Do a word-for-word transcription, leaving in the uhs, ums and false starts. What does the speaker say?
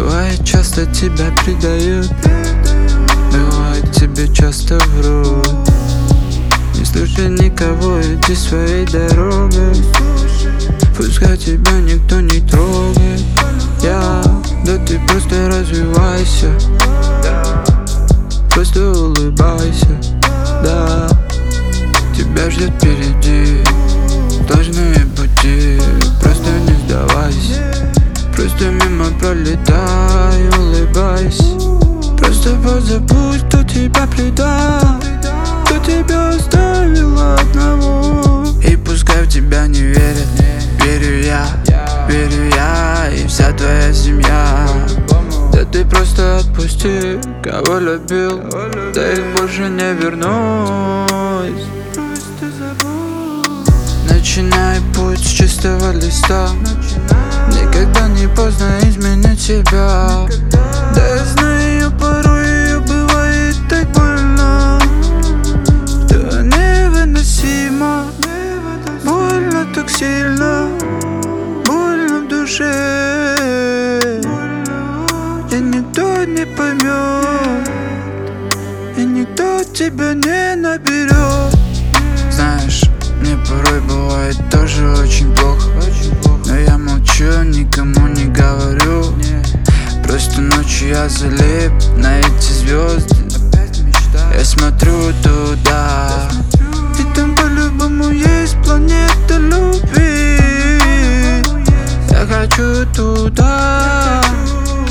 Бывает, часто тебя предают, бывает, тебе часто врут. Не слушай никого, иди своей дорогой. Пускай тебя никто не трогает. Я, да ты просто развивайся, просто улыбайся, да. Тебя ждет впереди сложные пути, просто не сдавайся. Просто мимо пролетай, улыбайся. Просто позабудь, кто тебя предал, кто тебя оставил одного. И пускай в тебя не верят, верю я, верю я и вся твоя семья. Да ты просто отпусти, кого любил, да их больше не вернусь. Начинай путь с чистого листа. Никогда не поздно изменить себя. Да я знаю, порой ее бывает так больно, что невыносимо. Больно так сильно, больно в душе. И никто не поймет, и никто тебя не наберет. Знаешь, мне порой бывает тоже очень плохо, но я молчу, никому не говорю. Просто ночью я залип на эти звезды. Я смотрю туда, и там по-любому есть планета любви. Я хочу туда,